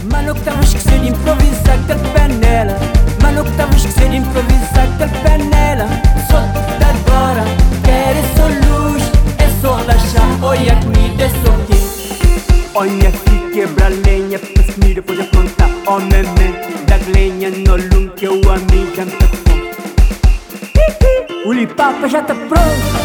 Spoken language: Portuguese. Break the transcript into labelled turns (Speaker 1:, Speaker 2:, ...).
Speaker 1: Mano, que estava a esquecer de improvisar aquele panela. Mano, que estava a esquecer de improvisar aquele panela. Só de agora, quero é só luz, é só relaxar. Olha a comida, é só quente. Olha aqui, quebra a lenha, para se mira, depois aprontar. Oh, meme, dá lenha no lume que eu amigo já me tá com fome. O lipapa já tá pronto.